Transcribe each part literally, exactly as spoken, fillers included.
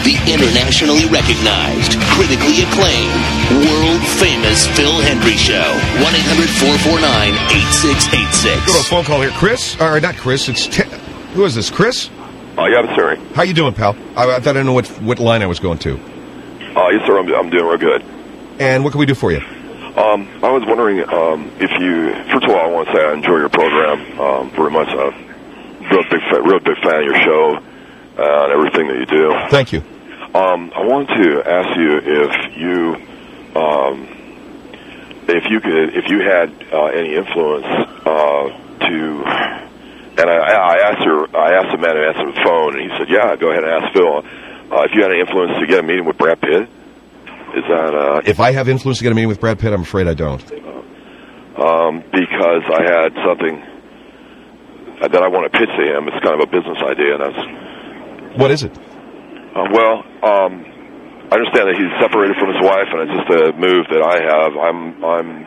the internationally recognized, critically acclaimed, world-famous Phil Hendrie Show. one eight hundred four four nine eight six eight six. Go to a phone call here. Chris? Or not Chris, it's... Te- Who is this, Chris? Oh, uh, yeah, sorry. How you doing, pal? I, I thought I didn't know what, what line I was going to. Uh, yes, sir, I'm, I'm doing real good. And what can we do for you? Um, I was wondering um, if you... First of all, I want to say I enjoy your program um, very much. I'm a real big, real big fan of your show uh, and everything that you do. Thank you. Um, I wanted to ask you if you... Um, if you could... If you had uh, any influence uh, to... And I, I asked her, I asked the man who answered the phone, and he said, yeah, go ahead and ask Phil. Uh, if you had any influence to get a meeting with Brad Pitt, is that... Uh, if I have influence to get a meeting with Brad Pitt, I'm afraid I don't. Uh, um, because I had something that I want to pitch to him. It's kind of a business idea. And I was, what is it? Uh, well, um, I understand that he's separated from his wife, and it's just a move that I have. I'm... I'm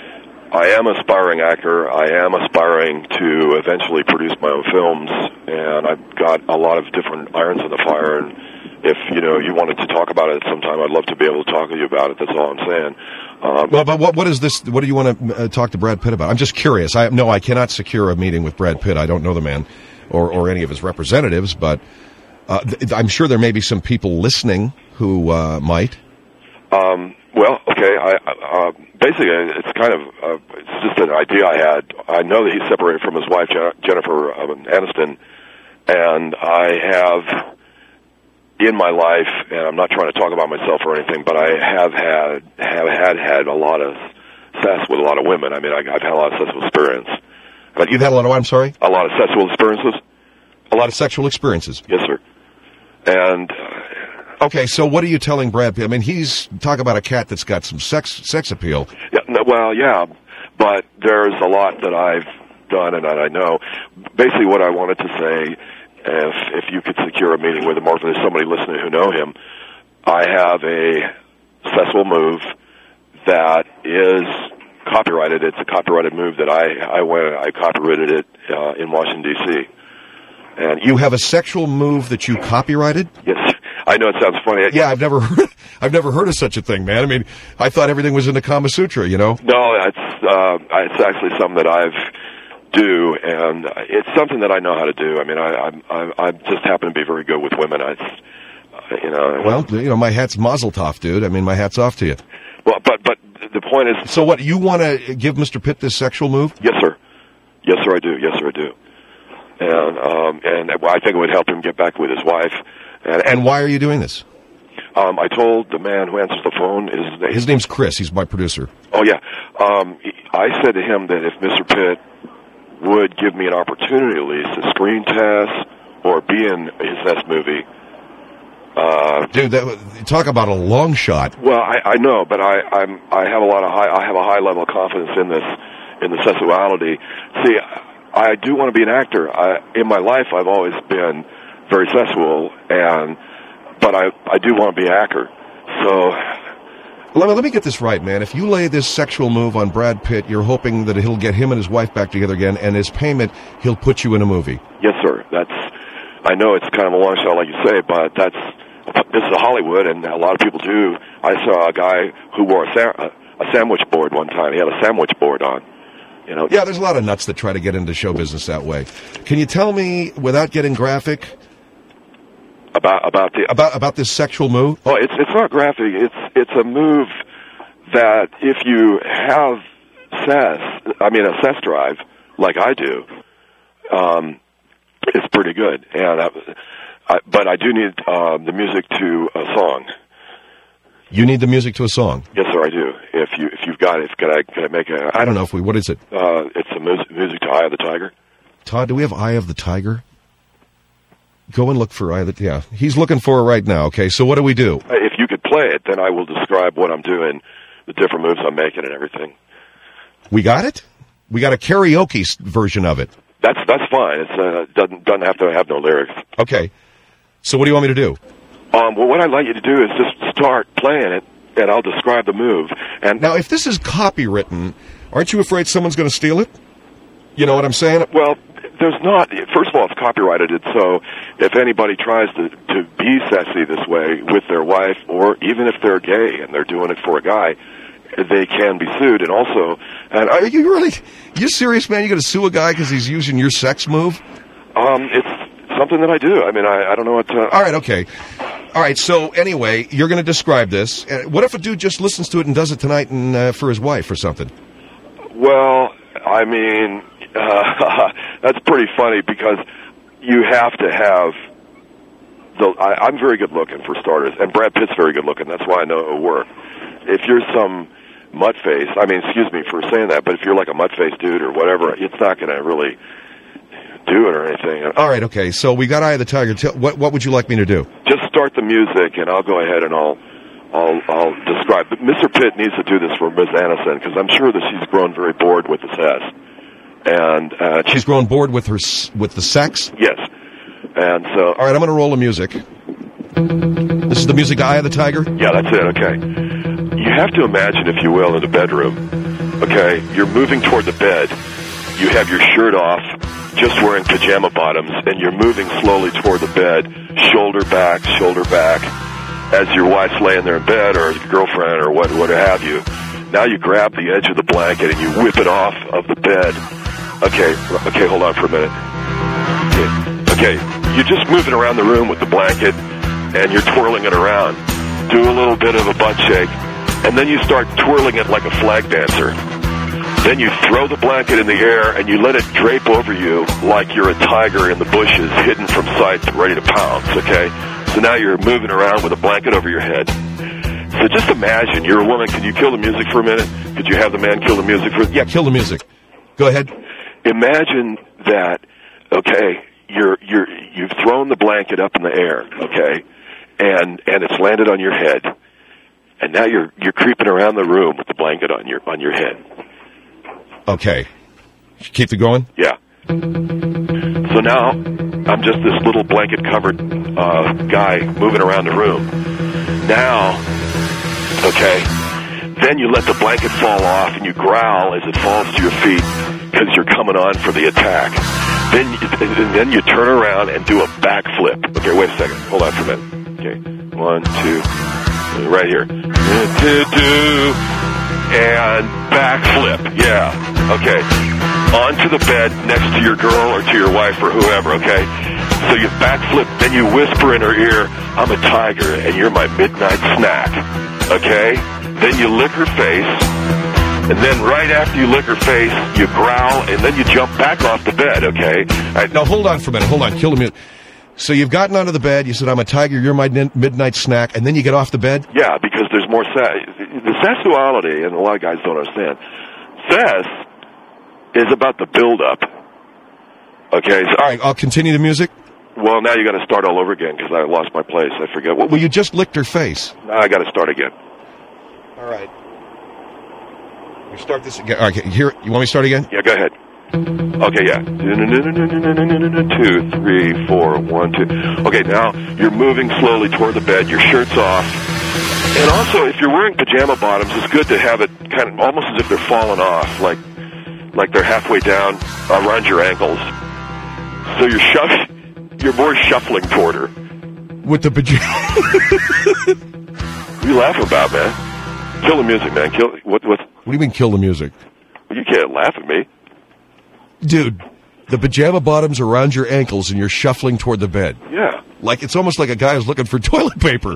I am an aspiring actor. I am aspiring to eventually produce my own films, and I've got a lot of different irons in the fire. And if you know you wanted to talk about it sometime, I'd love to be able to talk to you about it. That's all I'm saying. Um, well, but what what is this? What do you want to uh, talk to Brad Pitt about? I'm just curious. I no, I cannot secure a meeting with Brad Pitt. I don't know the man or or any of his representatives, but uh, th- I'm sure there may be some people listening who uh, might. Um. Well, okay. I, uh, basically, it's kind of uh, it's just an idea I had. I know that he's separated from his wife, Jennifer Aniston, and I have in my life, and I'm not trying to talk about myself or anything, but I have had have had had a lot of sex with a lot of women. I mean, I, I've had a lot of sexual experience. But you've had a lot of what? I'm sorry. A lot of sexual experiences. A lot of sexual experiences. Yes, sir. And. Uh, Okay, so what are you telling Brad Pitt? I mean, he's talk about a cat that's got some sex sex appeal. Yeah, no, well, yeah, but there's a lot that I've done and that I know. Basically, what I wanted to say, if if you could secure a meeting with him, or if there's somebody listening who know him, I have a successful move that is copyrighted. It's a copyrighted move that I I went I copyrighted it uh, in Washington D C. And you have a sexual move that you copyrighted? Yes. I know it sounds funny. Yeah, I've never heard, I've never heard of such a thing, man. I mean, I thought everything was in the Kama Sutra, you know? No, it's uh, it's actually something that I've do, and it's something that I know how to do. I mean, I I, I just happen to be very good with women. I, uh, you know. Well, you know, my hat's Mazel Tov, dude. I mean, my hat's off to you. Well, but but the point is. So what? You want to give Mister Pitt this sexual move? Yes, sir. Yes, sir. I do. Yes, sir. I do. And um, and I think it would help him get back with his wife. And, and, and why are you doing this? Um, I told the man who answers the phone, his, name, his name's Chris. He's my producer. Oh, yeah. Um, I said to him that if Mister Pitt would give me an opportunity at least to screen test or be in his next movie. Uh, Dude, that, talk about a long shot. Well, I, I know, but I, I'm, I have a lot of high, I have a high level of confidence in this, in the sexuality. See, I do want to be an actor. I, in my life, I've always been very sexual, and but I, I do want to be an actor. So let me, let me get this right, man. If you lay this sexual move on Brad Pitt, you're hoping that he'll get him and his wife back together again, and as payment, he'll put you in a movie. Yes, sir. That's. I know it's kind of a long shot, like you say, but that's this is Hollywood, and a lot of people do. I saw a guy who wore a, sa- a sandwich board one time. He had a sandwich board on. You know. Yeah, there's a lot of nuts that try to get into show business that way. Can you tell me, without getting graphic, about about the about about this sexual move? Oh, it's it's not graphic. It's it's a move that if you have sex, I mean a sex drive like I do, um, it's pretty good. And I, I, but I do need uh, the music to a song. You need the music to a song? Yes, sir, I do. If you if you've got it, can I can I make a? I don't know if we. What is it? Uh, it's the music, music to Eye of the Tiger. Todd, do we have Eye of the Tiger? Go and look for Eye of the. Yeah, he's looking for it right now. Okay, so what do we do? If you could play it, then I will describe what I'm doing, the different moves I'm making, and everything. We got it. We got a karaoke version of it. That's that's fine. It uh, doesn't doesn't have to have no lyrics. Okay. So what do you want me to do? Um, well, what I'd like you to do is just start playing it, and I'll describe the move. And now, if this is copywritten, aren't you afraid someone's going to steal it? You know what I'm saying? Well, there's not. First of all, it's copyrighted, so if anybody tries to to be sassy this way with their wife, or even if they're gay and they're doing it for a guy, they can be sued. And also, and I, Are you really? You serious, man? You going to sue a guy because he's using your sex move? um, it's something that I do. I mean, I, I don't know what. To, All right, okay. All right, so anyway, you're going to describe this. Uh, What if a dude just listens to it and does it tonight and uh, for his wife or something? Well, I mean, uh, that's pretty funny because you have to have the. I, I'm very good looking for starters, and Brad Pitt's very good looking. That's why I know it'll work. If you're some mud face, I mean, excuse me for saying that, but if you're like a mud face dude or whatever, it's not going to really do it or anything. All right, okay. So we got Eye of the Tiger. Tell, what what would you like me to do? Just start the music, and I'll go ahead and I'll. I'll, I'll describe. But Mister Pitt needs to do this for Miz Anison because I'm sure that she's grown very bored with the sex, and uh, She's grown bored with her s- with the sex. yes, and so All right, I'm going to roll the music. This is the music to Eye of the Tiger. yeah, that's it. Okay, you have to imagine, if you will, in the bedroom. Okay, you're moving toward the bed. You have your shirt off, just wearing pajama bottoms, and you're moving slowly toward the bed, shoulder back, shoulder back. As your wife's laying there in bed, or your girlfriend, or what, what have you. Now you grab the edge of the blanket and you whip it off of the bed. Okay, okay, hold on for a minute. Okay, okay, you're just moving around the room with the blanket, and you're twirling it around. Do a little bit of a butt shake, and then you start twirling it like a flag dancer. Then you throw the blanket in the air, and you let it drape over you like you're a tiger in the bushes, hidden from sight, ready to pounce, okay? So now you're moving around with a blanket over your head. So just imagine, you're a woman. Can you kill the music for a minute? Could you have the man kill the music for? Yeah, kill the music. Go ahead. Imagine that. Okay, you're you're you've thrown the blanket up in the air. Okay, and and it's landed on your head, and now you're you're creeping around the room with the blanket on your on your head. Okay. Keep it going? Yeah. So now I'm just this little blanket-covered uh, guy moving around the room. Now, okay, then you let the blanket fall off and you growl as it falls to your feet because you're coming on for the attack. Then, and then you turn around and do a backflip. Okay, wait a second. Hold on for a minute. Okay, one, two, right here. Do-do-do. And backflip, yeah, okay, onto the bed next to your girl or to your wife or whoever, okay? So you backflip, then you whisper in her ear, I'm a tiger and you're my midnight snack, okay? Then you lick her face, and then right after you lick her face, you growl, and then you jump back off the bed, okay? All right, now hold on for a minute, hold on, kill the music. So you've gotten onto the bed, you said, I'm a tiger, you're my nin- midnight snack, and then you get off the bed? Yeah, because there's more sex. The sexuality, and a lot of guys don't understand, sex is about the build-up. Okay? So, All right, I'll continue the music. well, now you got to start all over again because I lost my place. I forget what. Well, you just licked her face. Now I got to start again. All right. We start this again. All right, here, you want me to start again? Yeah, go ahead. Okay, yeah. Two, three, four, one, two. Okay, now you're moving slowly toward the bed. Your shirt's off. And also, if you're wearing pajama bottoms, it's good to have it kind of almost as if they're falling off, like like they're halfway down around your ankles. So you're shuff, you're more shuffling toward her. With the pajama. What are you laughing about, man? Kill the music, man. Kill what? What? What do you mean, kill the music? Well, you can't laugh at me. Dude, the pajama bottoms are around your ankles and you're shuffling toward the bed. Yeah. Like, it's almost like a guy who's looking for toilet paper.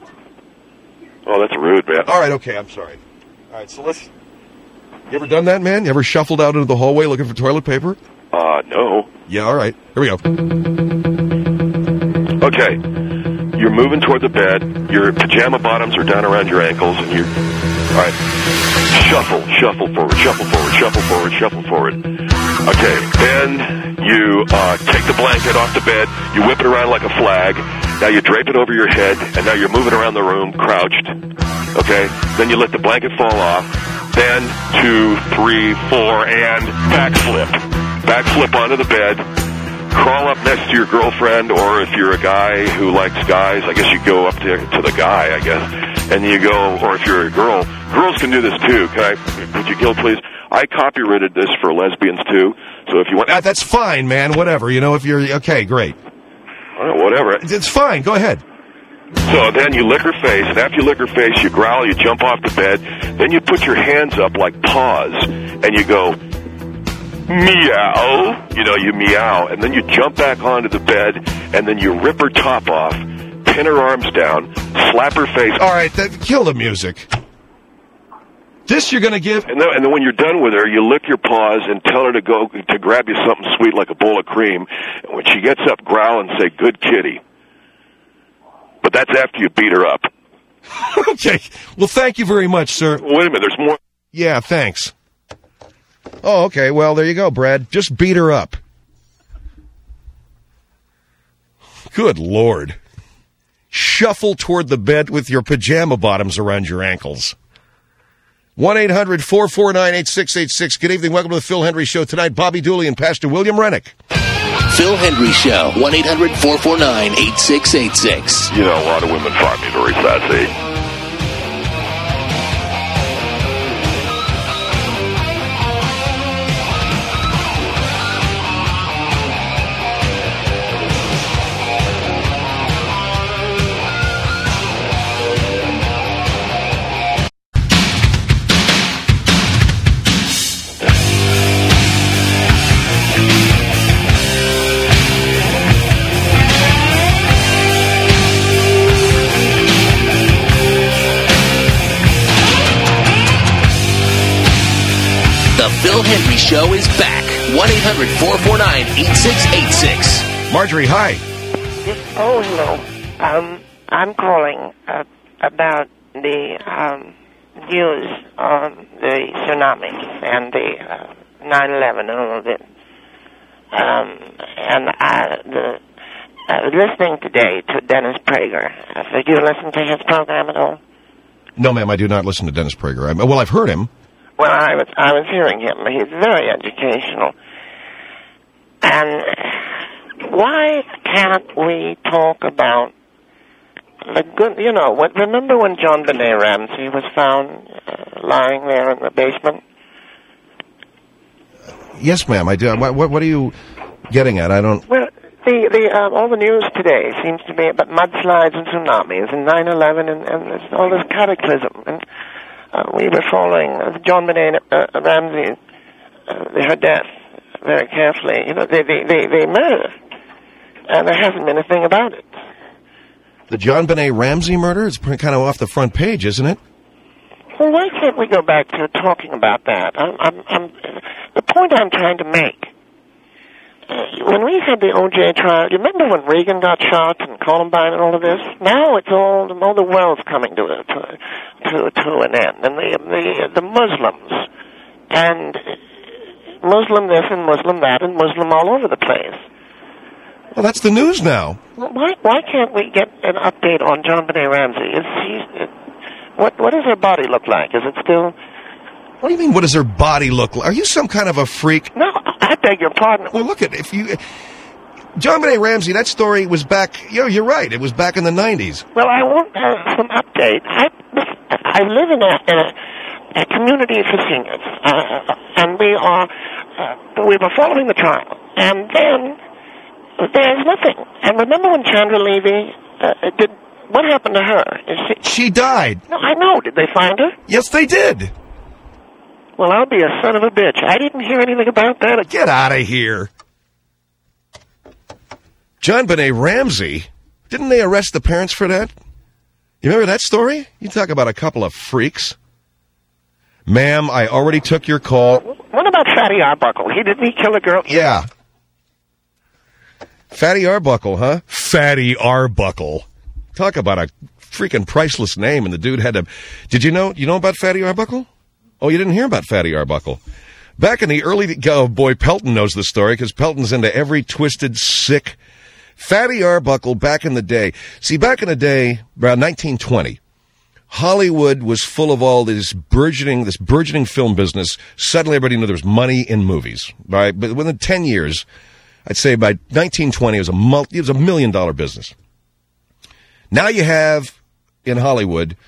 Oh, that's rude, man. All right, okay, I'm sorry. All right, so let's... You ever done that, man? You ever shuffled out into the hallway looking for toilet paper? Uh, no. Yeah, all right. Here we go. Okay. You're moving toward the bed. Your pajama bottoms are down around your ankles, and you're... All right. Shuffle, shuffle forward, shuffle forward, shuffle forward, shuffle forward. Okay. Then you uh, take the blanket off the bed. You whip it around like a flag. Now you drape it over your head, and now you're moving around the room, crouched. Okay? Then you let the blanket fall off. Then two, three, four, and backflip. Backflip onto the bed. Crawl up next to your girlfriend, or if you're a guy who likes guys, I guess you go up to, to the guy, I guess, and you go, or if you're a girl, girls can do this too. Can I, would you kill, please? I copyrighted this for lesbians too. So if you want, Uh, that's fine, man. Whatever. You know, if you're okay, great. uh, whatever. It's fine. Go ahead. So then you lick her face, and after you lick her face, you growl, you jump off the bed, then you put your hands up like paws, and you go, meow, you know, you meow, and then you jump back onto the bed, and then you rip her top off, pin her arms down, slap her face. All right, that, kill the music. This you're going to give? And then, and then when you're done with her, you lick your paws and tell her to go to grab you something sweet like a bowl of cream. And when she gets up, growl and say, good kitty. But that's after you beat her up. Okay. Well, thank you very much, sir. Wait a minute, there's more. Yeah, thanks. Oh, okay. Well, there you go, Brad. Just beat her up. Good Lord. Shuffle toward the bed with your pajama bottoms around your ankles. one eight hundred four four nine eight six eight six. Good evening. Welcome to the Phil Hendry Show tonight. Bobby Dooley and Pastor William Rennick. Phil Hendry Show, one eight hundred four four nine eight six eight six. You know, a lot of women find me very sassy. The Phil Hendry Show is back. one eight hundred four four nine eight six eight six. Marjorie, hi. Yes, oh, hello. Um, I'm calling uh, about the um, news on the tsunami and the uh, nine eleven and all of it. Um, and I, the, I was listening today to Dennis Prager. Uh, did you listen to his program at all? No, ma'am, I do not listen to Dennis Prager. I, well, I've heard him. Well, I was I was hearing him. He's very educational. And why can't we talk about the good, you know, what, remember when John Benet Ramsey was found uh, lying there in the basement? Yes, ma'am, I do. What, what, what are you getting at? I don't... Well, the, the, uh, all the news today seems to be about mudslides and tsunamis and nine eleven and, and all this cataclysm. And uh, we were following uh, John Benet uh, Ramsey, uh, her death, very carefully. You know, they, they, they, they murder. And there hasn't been a thing about it. The John Benet Ramsey murder? It's kind of off the front page, isn't it? Well, why can't we go back to talking about that? I'm, I'm, I'm, the point I'm trying to make, uh, when we had the O J trial, you remember when Reagan got shot and Columbine and all of this? Now it's all, all the world's coming to, a, to, to, to an end. And the, the, the Muslims, and Muslim this and Muslim that and Muslim all over the place. Well, that's the news now. Well, why, why can't we get an update on John Benet Ramsey? Is he... What what does her body look like? Is it still... What do you mean, what does her body look like? Are you some kind of a freak? No, I beg your pardon. Well, look at if you... John Benet Ramsey, that story was back... You know, you're right. It was back in the nineties. Well, I want uh, some update. I, I live in a, in a, a community for seniors, uh, and we are... Uh, we were following the trial, and then there's nothing. And remember when Chandra Levy uh, did... What happened to her? Is she... She died. No, I know. Did they find her? Yes, they did. Well, I'll be a son of a bitch. I didn't hear anything about that. Get out of here. John Benet Ramsey? Didn't they arrest the parents for that? You remember that story? You talk about a couple of freaks. Ma'am, I already took your call. What about Fatty Arbuckle? He didn't he kill a girl? Yeah. Fatty Arbuckle, huh? Fatty Arbuckle. Talk about a freaking priceless name, and the dude had to... Did you know you know about Fatty Arbuckle? Oh, you didn't hear about Fatty Arbuckle. Back in the early... Oh, boy, Pelton knows the story, because Pelton's into every twisted, sick... Fatty Arbuckle, back in the day... See, back in the day, around nineteen twenty, Hollywood was full of all this burgeoning, this burgeoning film business. Suddenly everybody knew there was money in movies. Right? But within ten years, I'd say by nineteen twenty, it was a multi, it was a million-dollar business. Now you have, in Hollywood,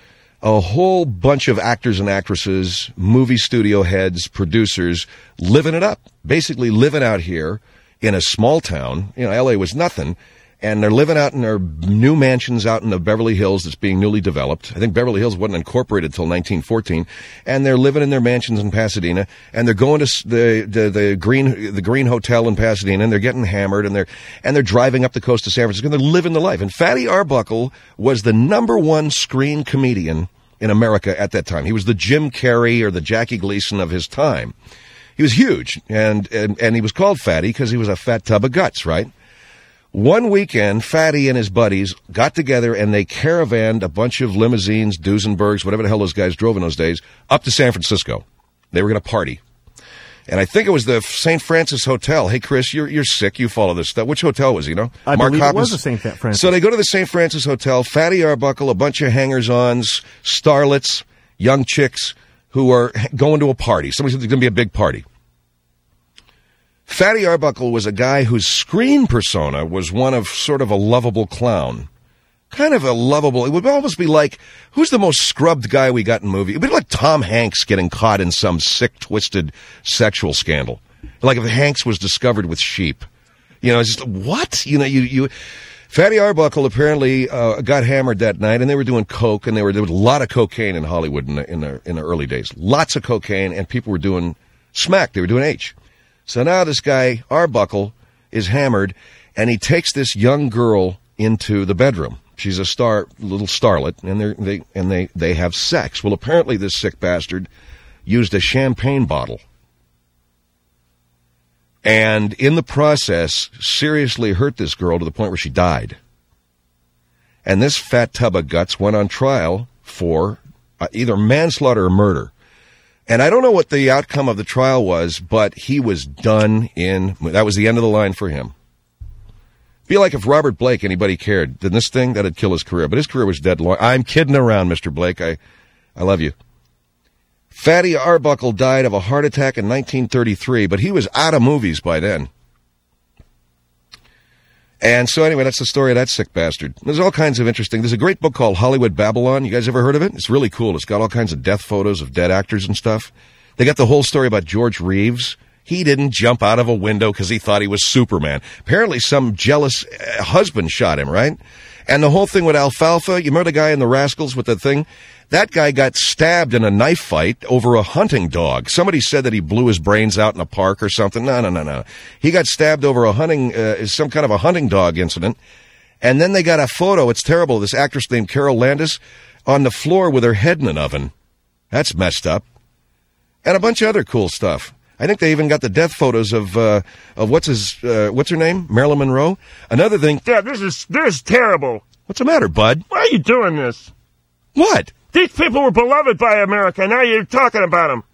a whole bunch of actors and actresses, movie studio heads, producers, living it up. Basically living out here in a small town. You know, L A was nothing. And they're living out in their new mansions out in the Beverly Hills that's being newly developed. I think Beverly Hills wasn't incorporated until nineteen fourteen. And they're living in their mansions in Pasadena. And they're going to the, the, the Green, the Green Hotel in Pasadena. And they're getting hammered. And they're, and they're driving up the coast of San Francisco. And they're living the life. And Fatty Arbuckle was the number one screen comedian in America at that time. He was the Jim Carrey or the Jackie Gleason of his time. He was huge. And, and, and he was called Fatty because he was a fat tub of guts, right? One weekend, Fatty and his buddies got together and they caravanned a bunch of limousines, Duesenbergs, whatever the hell those guys drove in those days, up to San Francisco. They were going to party. And I think it was the Saint Francis Hotel. Hey, Chris, you're you're sick. You follow this stuff. Which hotel was it, you know? I Mark believe Hoppus? It was the Saint Francis. So they go to the Saint Francis Hotel. Fatty Arbuckle, a bunch of hangers-ons, starlets, young chicks who are going to a party. Somebody said there's going to be a big party. Fatty Arbuckle was a guy whose screen persona was one of sort of a lovable clown. Kind of a lovable, it would almost be like, who's the most scrubbed guy we got in movie? It would be like Tom Hanks getting caught in some sick, twisted sexual scandal. Like if Hanks was discovered with sheep. You know, it's just, what? You know, you, you, Fatty Arbuckle apparently uh, got hammered that night, and they were doing coke, and they were, there was a lot of cocaine in Hollywood in the, in the, in the early days. Lots of cocaine, and people were doing smack. They were doing H. So now this guy, Arbuckle, is hammered, and he takes this young girl into the bedroom. She's a star, little starlet, and they they and they they have sex. Well, apparently this sick bastard used a champagne bottle, and in the process, seriously hurt this girl to the point where she died. And this fat tub of guts went on trial for uh, either manslaughter or murder. And I don't know what the outcome of the trial was, but he was done in. That was the end of the line for him. Be like if Robert Blake, anybody cared. Then this thing, that'd kill his career. But his career was dead long. I'm kidding around, Mister Blake. I, I love you. Fatty Arbuckle died of a heart attack in nineteen thirty-three, but he was out of movies by then. And so anyway, that's the story of that sick bastard. There's all kinds of interesting. There's a great book called Hollywood Babylon. You guys ever heard of it? It's really cool. It's got all kinds of death photos of dead actors and stuff. They got the whole story about George Reeves. He didn't jump out of a window because he thought he was Superman. Apparently some jealous uh, husband shot him, right? And the whole thing with Alfalfa, you remember the guy in The Rascals with the thing? That guy got stabbed in a knife fight over a hunting dog. Somebody said that he blew his brains out in a park or something. No, no, no, no. He got stabbed over a hunting, uh, some kind of a hunting dog incident. And then they got a photo. It's terrible. This actress named Carol Landis on the floor with her head in an oven. That's messed up. And a bunch of other cool stuff. I think they even got the death photos of, uh, of what's his, uh, what's her name? Marilyn Monroe. Another thing. Yeah, this is, this is terrible. What's the matter, bud? Why are you doing this? What? These people were beloved by America. Now you're talking about them.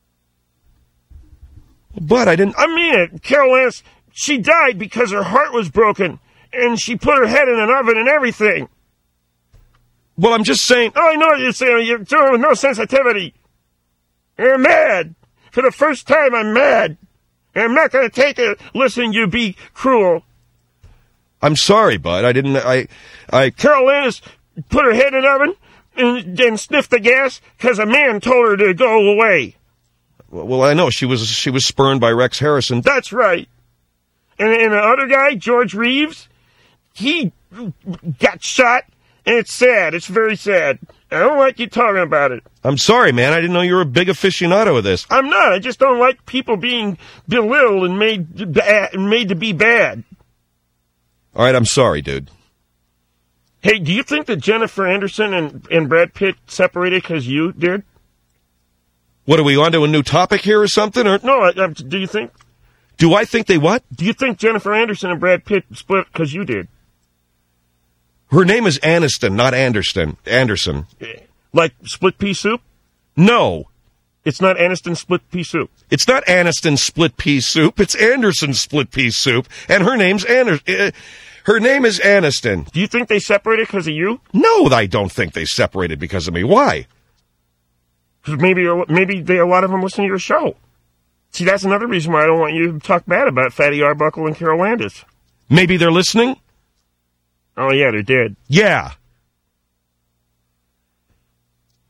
But I didn't. I mean it. Carol Lance, she died because her heart was broken, and she put her head in an oven and everything. Well, I'm just saying. Oh, I know what you're saying. You're doing it with no sensitivity. You're mad. For the first time, I'm mad. And I'm not going to take it listening you be cruel. I'm sorry, bud. I didn't. I. I. Carol Lance put her head in an oven and then sniffed the gas because a man told her to go away. Well, I know she was she was spurned by Rex Harrison. That's right. And, and the other guy, George Reeves, he got shot, and it's sad. It's very sad. I don't like you talking about it. I'm sorry, man. I didn't know you were a big aficionado of this. I'm not. I just don't like people being belittled and made bad, made to be bad. All right, I'm sorry, dude. Hey, do you think that Jennifer Anderson and, and Brad Pitt separated because you did? What, are we on to a new topic here or something? Or no, I, I, do you think? Do I think they what? Do you think Jennifer Anderson and Brad Pitt split because you did? Her name is Aniston, not Anderson. Anderson. Like split pea soup? No. It's not Aniston split pea soup. It's not Aniston split pea soup. It's Anderson split pea soup. And her name's Anderson. Uh, her name is Aniston. Do you think they separated because of you? No, I don't think they separated because of me. Why? Because maybe, maybe they, a lot of them listen to your show. See, that's another reason why I don't want you to talk bad about Fatty Arbuckle and Carol Landis. Maybe they're listening? Oh, yeah, they're dead. Yeah.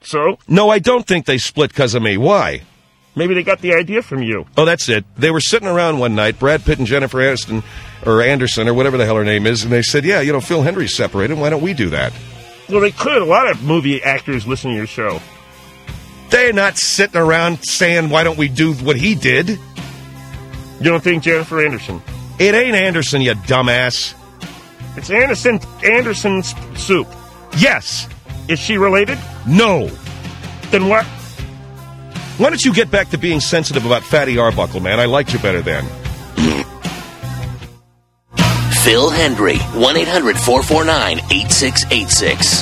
So? No, I don't think they split because of me. Why? Maybe they got the idea from you. Oh, that's it. They were sitting around one night, Brad Pitt and Jennifer Aniston, or Anderson, or whatever the hell her name is, and they said, yeah, you know, Phil Hendry's separated. Why don't we do that? Well, they could. A lot of movie actors listen to your show. They're not sitting around saying, why don't we do what he did? You don't think Jennifer Anderson? It ain't Anderson, you dumbass. It's Anderson Anderson's soup. Yes. Is she related? No. Then what? Why don't you get back to being sensitive about Fatty Arbuckle, man? I liked you better then. Phil Hendry, one eight hundred four four nine eight six eight six.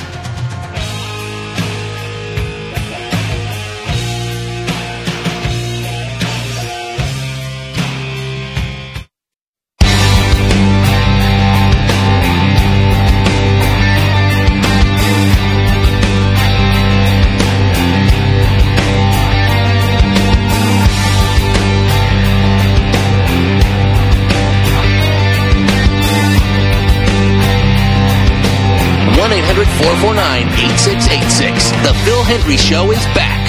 four four nine eight six eight six. The Phil Hendry Show is back.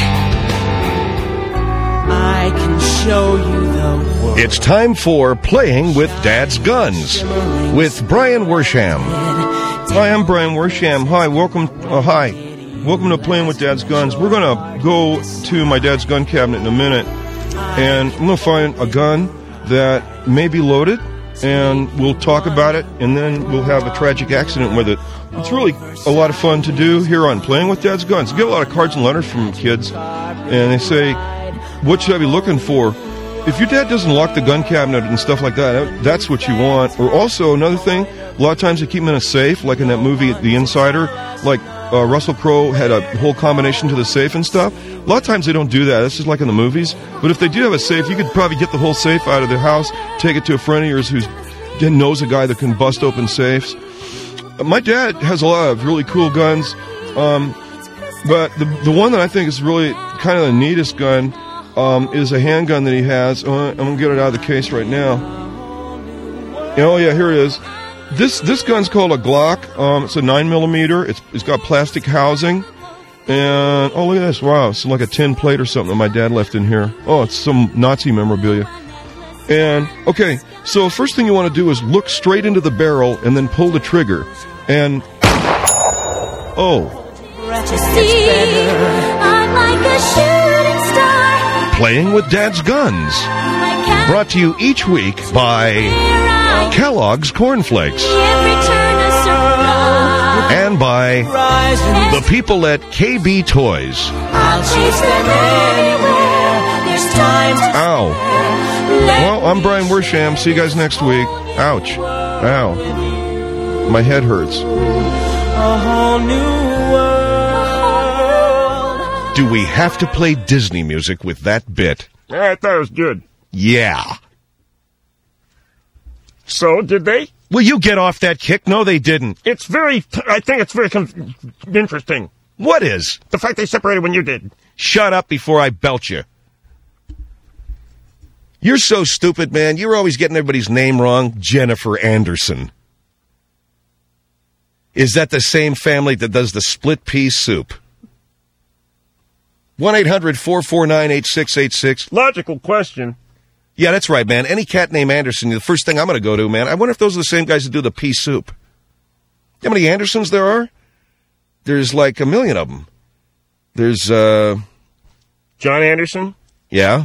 I can show you the world. It's time for Playing with Dad's Guns with Brian Worsham. Hi, I'm Brian Worsham. Hi, welcome. Uh, hi, welcome to Playing with Dad's Guns. We're gonna go to my dad's gun cabinet in a minute, and I'm gonna find a gun that may be loaded, and we'll talk about it, and then we'll have a tragic accident with it. It's really a lot of fun to do here on Playing with Dad's Guns. You get a lot of cards and letters from kids, and they say, what should I be looking for? If your dad doesn't lock the gun cabinet and stuff like that, that's what you want. Or also, another thing, a lot of times they keep them in a safe, like in that movie, The Insider. Like, uh, Russell Crowe had a whole combination to the safe and stuff. A lot of times they don't do that. That's just like in the movies. But if they do have a safe, you could probably get the whole safe out of their house, take it to a friend of yours who knows a guy that can bust open safes. My dad has a lot of really cool guns, um, but the the one that I think is really kind of the neatest gun um, is a handgun that he has. Uh, I'm going to get it out of the case right now. Oh, yeah, here it is. This this gun's called a Glock. Um, it's a nine millimeter. It's It's got plastic housing. And, oh, look at this. Wow, it's like a tin plate or something that my dad left in here. Oh, it's some Nazi memorabilia. And, okay, so first thing you want to do is look straight into the barrel and then pull the trigger. And, oh. Playing with Dad's Guns. Brought to you each week by Kellogg's Corn Flakes. And by the people at K B Toys. Ow. Well, I'm Brian Worsham. See you guys next week. Ouch. Ow. My head hurts. A whole new world. Do we have to play Disney music with that bit? I thought it was good. Yeah. So, did they? Will you get off that kick? No, they didn't. It's very, I think it's very con- interesting. What is? The fact they separated when you did. Shut up before I belt you. You're so stupid, man. You're always getting everybody's name wrong. Jennifer Anderson. Is that the same family that does the split pea soup? one eight hundred four four nine eight six eight six. Logical question. Yeah, that's right, man. Any cat named Anderson, the first thing I'm going to go to, man, I wonder if those are the same guys that do the pea soup. You know how many Andersons there are? There's like a million of them. There's, uh... John Anderson? Yeah.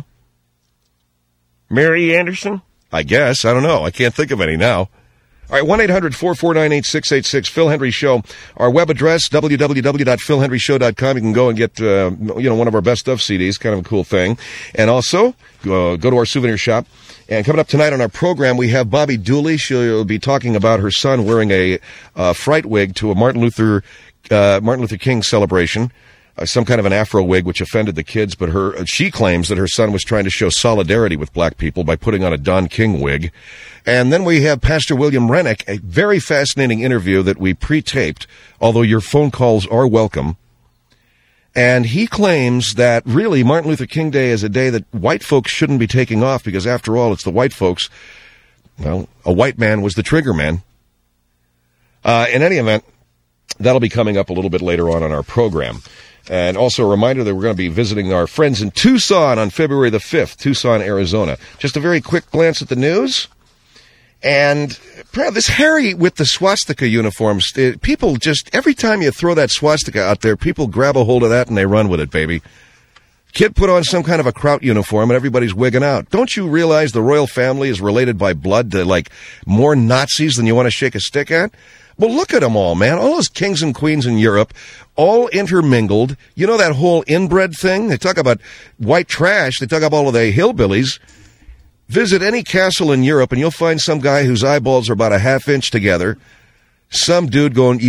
Mary Anderson? I guess. I don't know. I can't think of any now. All right, one eight hundred four four nine eight six eight six, Phil Hendry Show. Our web address, w w w dot phil hendry show dot com. You can go and get, uh, you know, one of our best of C Ds, kind of a cool thing. And also, uh, go to our souvenir shop. And coming up tonight on our program, we have Bobby Dooley. She'll be talking about her son wearing a uh, fright wig to a Martin Luther, uh, Martin Luther King celebration. Uh, some kind of an Afro wig, which offended the kids, but her she claims that her son was trying to show solidarity with black people by putting on a Don King wig. And then we have Pastor William Rennick, a very fascinating interview that we pre-taped, although your phone calls are welcome. And he claims that really Martin Luther King Day is a day that white folks shouldn't be taking off because, after all, it's the white folks. Well, a white man was the trigger man. Uh, in any event, That'll be coming up a little bit later on in our program. And also a reminder that we're going to be visiting our friends in Tucson on February the fifth, Tucson, Arizona. Just a very quick glance at the news. And this Harry with the swastika uniforms, people just, every time you throw that swastika out there, people grab a hold of that and they run with it, baby. Kid put on some kind of a kraut uniform and everybody's wigging out. Don't you realize the royal family is related by blood to, like, more Nazis than you want to shake a stick at? Well, look at them all, man. All those kings and queens in Europe, all intermingled. You know that whole inbred thing? They talk about white trash. They talk about all of the hillbillies. Visit any castle in Europe, and you'll find some guy whose eyeballs are about a half inch together. Some dude going...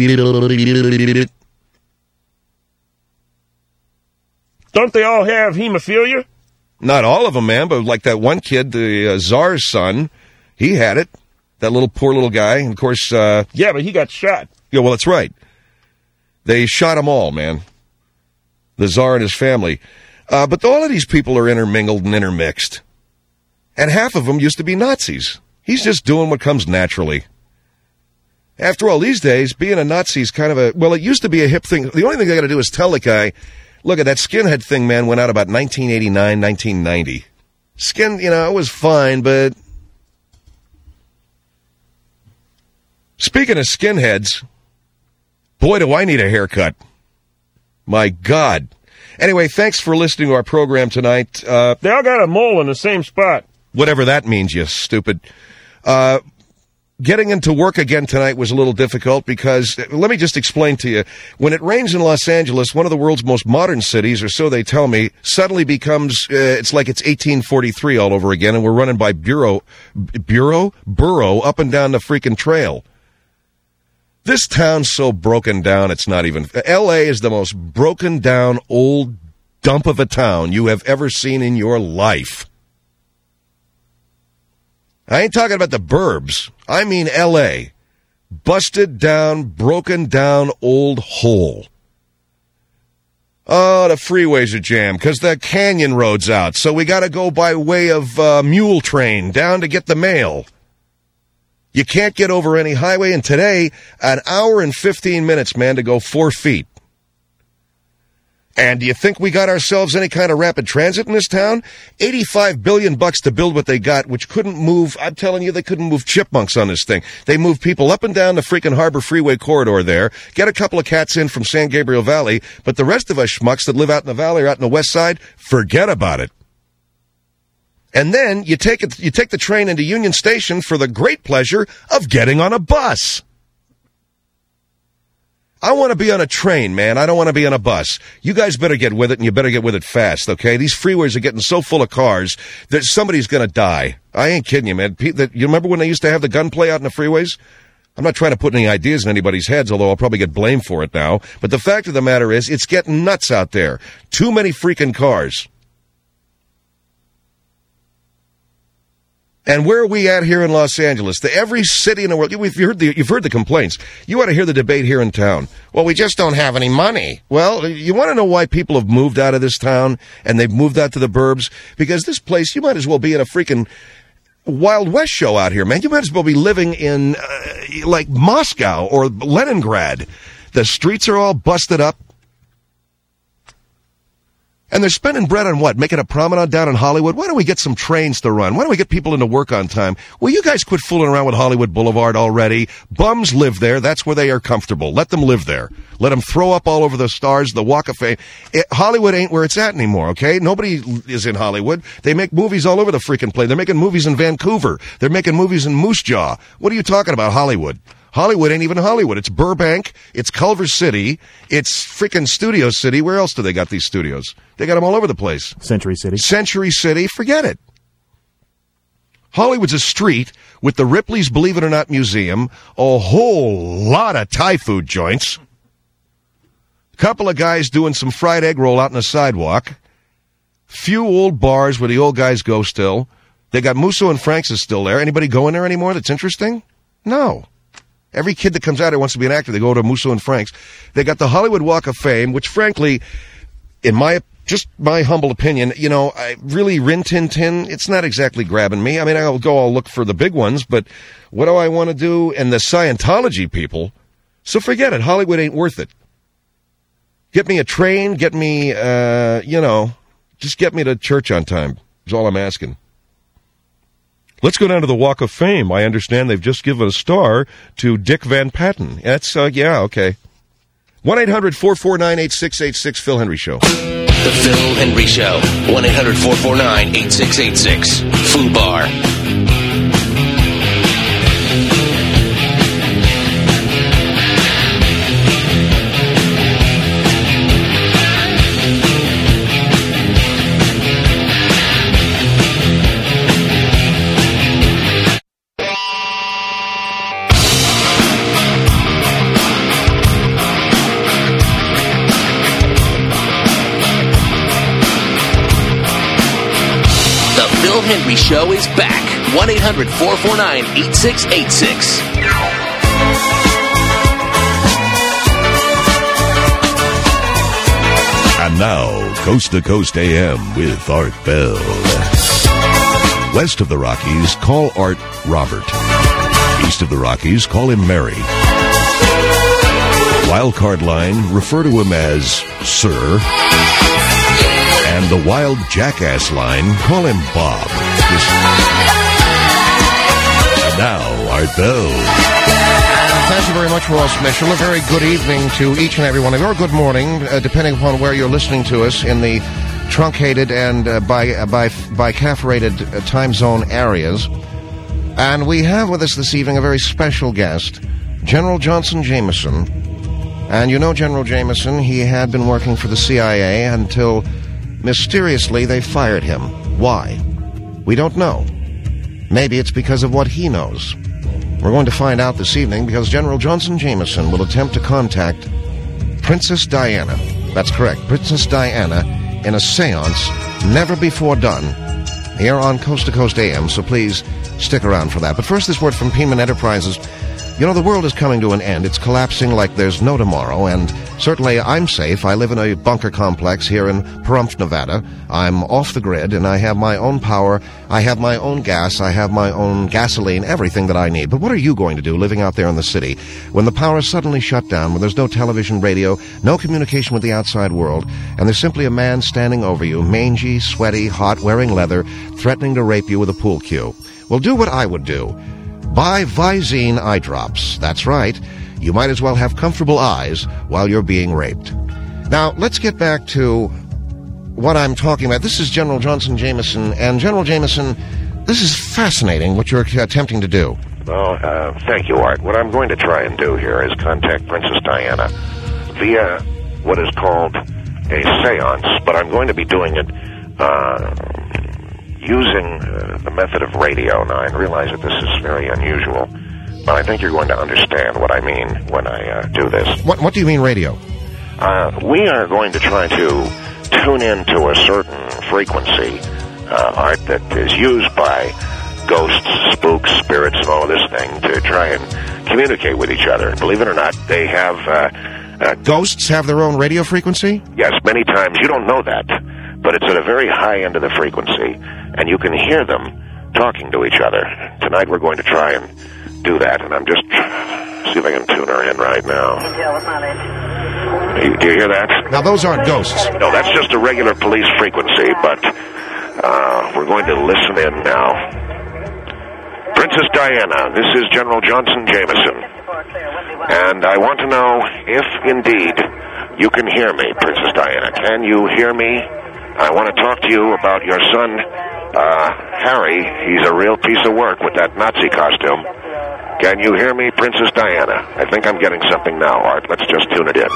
Don't they all have hemophilia? Not all of them, man, but like that one kid, the uh, Tsar's son, he had it. That little poor little guy, and of course... Uh, yeah, but he got shot. Yeah, well, that's right. They shot them all, man. The Tsar and his family. Uh, but all of these people are intermingled and intermixed. And half of them used to be Nazis. He's just doing what comes naturally. After all, these days, being a Nazi is kind of a... Well, it used to be a hip thing. The only thing they got to do is tell the guy, look, at that skinhead thing, man, went out about nineteen eighty-nine, nineteen ninety. Skin, you know, it was fine, but... Speaking of skinheads, boy, do I need a haircut. My God. Anyway, thanks for listening to our program tonight. Uh, they all got a mole in the same spot. Whatever that means, you stupid. Uh, getting into work again tonight was a little difficult because, let me just explain to you, when it rains in Los Angeles, one of the world's most modern cities, or so they tell me, suddenly becomes, uh, it's like it's eighteen forty-three all over again, and we're running by Bureau, Bureau? Burrow up and down the freaking trail. This town's so broken down, it's not even... L A is the most broken down old dump of a town you have ever seen in your life. I ain't talking about the burbs. I mean L A. Busted down, broken down old hole. Oh, the freeways are jammed because the canyon road's out, so we got to go by way of uh, mule train down to get the mail. You can't get over any highway, and today, an hour and fifteen minutes, man, to go four feet. And do you think we got ourselves any kind of rapid transit in this town? eighty-five billion bucks to build what they got, which couldn't move, I'm telling you, they couldn't move chipmunks on this thing. They moved people up and down the freaking Harbor Freeway corridor there, get a couple of cats in from San Gabriel Valley, but the rest of us schmucks that live out in the valley or out in the west side, forget about it. And then you take it, you take the train into Union Station for the great pleasure of getting on a bus. I want to be on a train, man. I don't want to be on a bus. You guys better get with it, and you better get with it fast, okay? These freeways are getting so full of cars that somebody's going to die. I ain't kidding you, man. You remember when they used to have the gunplay out in the freeways? I'm not trying to put any ideas in anybody's heads, although I'll probably get blamed for it now. But the fact of the matter is, it's getting nuts out there. Too many freaking cars. And where are we at here in Los Angeles? The, every city in the world, you've heard the, you've heard the complaints. You ought to hear the debate here in town. Well, we just don't have any money. Well, you want to know why people have moved out of this town and they've moved out to the burbs? Because this place, you might as well be in a freaking Wild West show out here, man. You might as well be living in, uh, like, Moscow or Leningrad. The streets are all busted up. And they're spending bread on what? Making a promenade down in Hollywood? Why don't we get some trains to run? Why don't we get people into work on time? Well, you guys quit fooling around with Hollywood Boulevard already. Bums live there. That's where they are comfortable. Let them live there. Let them throw up all over the stars, the Walk of Fame. It, Hollywood ain't where it's at anymore, okay? Nobody is in Hollywood. They make movies all over the freaking place. They're making movies in Vancouver. They're making movies in Moose Jaw. What are you talking about, Hollywood? Hollywood ain't even Hollywood. It's Burbank. It's Culver City. It's freaking Studio City. Where else do they got these studios? They got them all over the place. Century City. Century City. Forget it. Hollywood's a street with the Ripley's Believe It or Not Museum, a whole lot of Thai food joints, a couple of guys doing some fried egg roll out on the sidewalk, few old bars where the old guys go still. They got Musso and Frank's is still there. Anybody go in there anymore that's interesting? No. Every kid that comes out here wants to be an actor. They go to Musso and Frank's. They got the Hollywood Walk of Fame, which, frankly, in my just my humble opinion, you know, I really Rin Tin Tin. It's not exactly grabbing me. I mean, I'll go. I'll look for the big ones, but what do I want to do? And the Scientology people, So forget it. Hollywood ain't worth it. Get me a train, get me, uh, you know, just get me to church on time. Is all I'm asking. Let's go down to the Walk of Fame. I understand they've just given a star to Dick Van Patten. That's, uh, yeah, okay. one eight hundred four four nine eight six eight six, Phil Hendry Show. The Phil Hendry Show. one eight hundred four four nine eight six eight six. Foo Bar. Phil Hendry Show is back. one eight hundred four four nine eight six eight six. And now, Coast to Coast A M with Art Bell. West of the Rockies, call Art Robert. East of the Rockies, call him Mary. Wildcard line, refer to him as Sir. And the Wild Jackass line, call him Bob. Just... And now, Art Bell. And thank you very much, Ross Mitchell. A very good evening to each and every one of you, or good morning, uh, depending upon where you're listening to us in the truncated and uh, by, uh, by, by caffeinated uh, time zone areas. And we have with us this evening a very special guest, General Johnson Jameson. And you know General Jameson, he had been working for the C I A until... mysteriously, they fired him. Why? We don't know. Maybe it's because of what he knows. We're going to find out this evening because General Johnson Jameson will attempt to contact Princess Diana. That's correct, Princess Diana, in a seance never before done here on Coast to Coast A M, so please stick around for that. But first, this word from Piemann Enterprises. You know, the world is coming to an end. It's collapsing like there's no tomorrow, and certainly I'm safe. I live in a bunker complex here in Pahrump, Nevada. I'm off the grid, and I have my own power. I have my own gas. I have my own gasoline, everything that I need. But what are you going to do living out there in the city when the power is suddenly shut down, when there's no television, radio, no communication with the outside world, and there's simply a man standing over you, mangy, sweaty, hot, wearing leather, threatening to rape you with a pool cue? Well, do what I would do. Buy Visine eye drops. That's right. You might as well have comfortable eyes while you're being raped. Now, let's get back to what I'm talking about. This is General Johnson Jameson. And General Jameson, this is fascinating what you're attempting to do. Well, uh, thank you, Art. What I'm going to try and do here is contact Princess Diana via what is called a seance, but I'm going to be doing it uh, using uh, the method of radio. Now, I realize that this is very unusual, but I think you're going to understand what I mean when I uh, do this. What, what do you mean radio? Uh, we are going to try to tune into a certain frequency, uh, Art, that is used by ghosts, spooks, spirits, and all of this thing to try and communicate with each other. Believe it or not, they have... Uh, uh, Ghosts have their own radio frequency? Yes, many times. You don't know that, but it's at a very high end of the frequency, and you can hear them talking to each other. Tonight we're going to try and do that, and I'm just... see if I can tune her in right now. Do you, do you hear that? Now, those aren't ghosts. No, that's just a regular police frequency, but uh, we're going to listen in now. Princess Diana, this is General Johnson Jameson, and I want to know if, indeed, you can hear me, Princess Diana. Can you hear me? I want to talk to you about your son, uh, Harry. He's a real piece of work with that Nazi costume. Can you hear me, Princess Diana? I think I'm getting something now, Art. Let's just tune it in.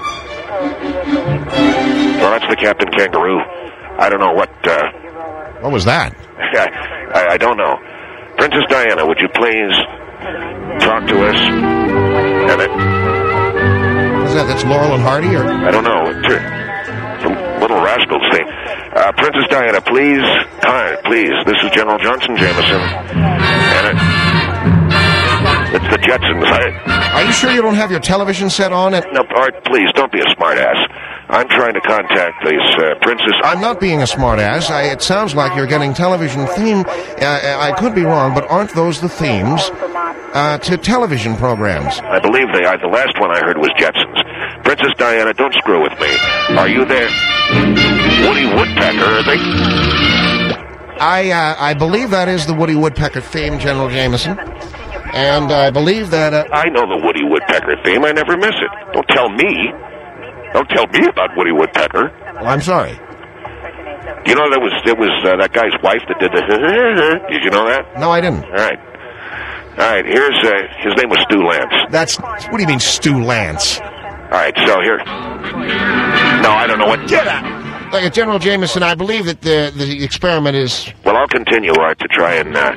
Well, that's the Captain Kangaroo. I don't know what, uh... What was that? I, I don't know. Princess Diana, would you please talk to us? And it... What's that? That's Laurel and Hardy, or...? I don't know. Some little rascals thing. Uh, Princess Diana, please... Hi, please. This is General Johnson Jameson. And it... It's the Jetsons. I, Are you sure you don't have your television set on? At- no, Art, please, don't be a smartass. I'm trying to contact this uh, Princess... I'm not being a smartass. I, it sounds like you're getting television theme. Uh, I could be wrong, but aren't those the themes uh, to television programs? I believe they are. The last one I heard was Jetsons. Princess Diana, don't screw with me. Are you there? Woody Woodpecker, are they? I, uh, I believe that is the Woody Woodpecker theme, General Jameson. And I believe that... Uh, I know the Woody Woodpecker theme. I never miss it. Don't tell me. Don't tell me about Woody Woodpecker. Well, I'm sorry. You know, there was it was uh, that guy's wife that did the... Did you know that? No, I didn't. All right. All right, here's... Uh, his name was Stu Lance. That's... What do you mean, Stu Lance? All right, so here... No, I don't know what... Get out! Like, General Jameson, I believe that the, the experiment is... Well, I'll continue, all right, to try and... Uh,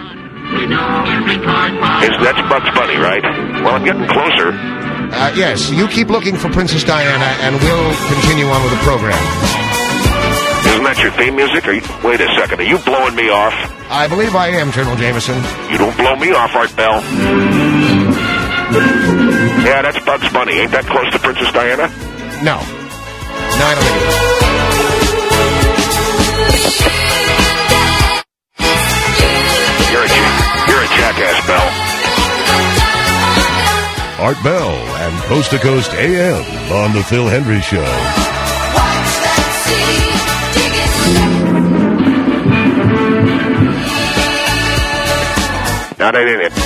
is, that's Bugs Bunny, right? Well, I'm getting closer. Uh, yes, you keep looking for Princess Diana, and we'll continue on with the program. Isn't that your theme music? Are you, wait a second, are you blowing me off? I believe I am, General Jameson. You don't blow me off, Art Bell. Yeah, that's Bugs Bunny. Ain't that close to Princess Diana? No. No, I don't think it is. You're a, you're a jackass, Bell. Art Bell and Coast to Coast A M on The Phil Hendry Show. Not in it.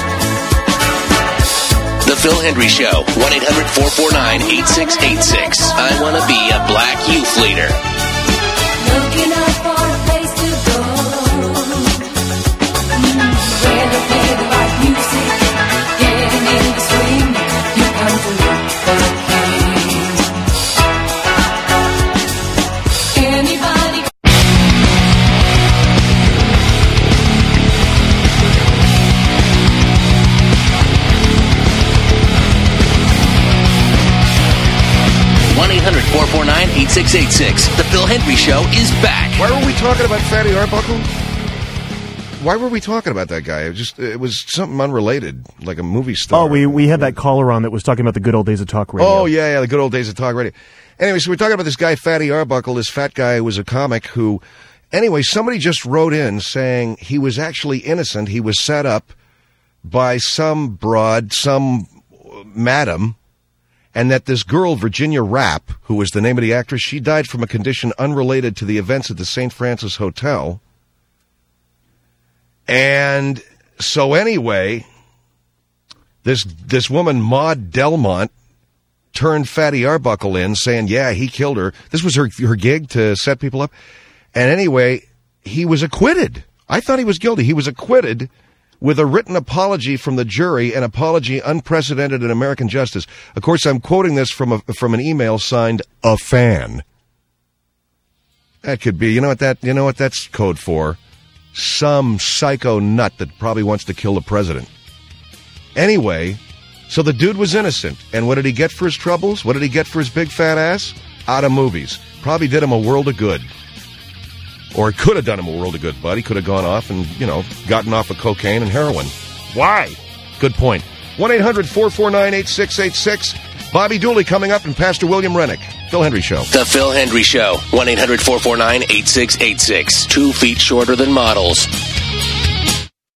The Phil Hendry Show, one eight hundred four four nine eight six eight six. I want to be a black youth leader. Looking up for a place to go. Where they play the right music. Getting in the swing. You come to look for a king. Anybody... one eight hundred four four nine eight six eight six. The Phil Hendry Show is back. Why were we talking about Fatty Arbuckle? Why were we talking about that guy? It was just it was something unrelated, like a movie star. Oh, we we had that caller on that was talking about the good old days of talk radio. Oh, yeah, yeah, the good old days of talk radio. Anyway, so we're talking about this guy, Fatty Arbuckle, this fat guy who was a comic who... Anyway, somebody just wrote in saying he was actually innocent. He was set up by some broad, some madam, and that this girl, Virginia Rapp, who was the name of the actress, she died from a condition unrelated to the events at the Saint Francis Hotel. And so anyway, this this woman, Maud Delmont, turned Fatty Arbuckle in, saying, yeah, he killed her. This was her, her gig to set people up. And anyway, he was acquitted. I thought he was guilty. He was acquitted with a written apology from the jury, an apology unprecedented in American justice. Of course, I'm quoting this from a, from an email signed "a fan." That could be, you know what that, you know what that's code for? Some psycho nut that probably wants to kill the president. Anyway, so the dude was innocent. And what did he get for his troubles? What did he get for his big fat ass? Out of movies. Probably did him a world of good. Or it could have done him a world of good, but he could have gone off and, you know, gotten off of cocaine and heroin. Why? Good point. one eight hundred four four nine eight six eight six. Bobby Dooley coming up and Pastor William Rennick. Phil Hendry Show. The Phil Hendry Show. one eight hundred four four nine eight six eight six. Two feet shorter than models.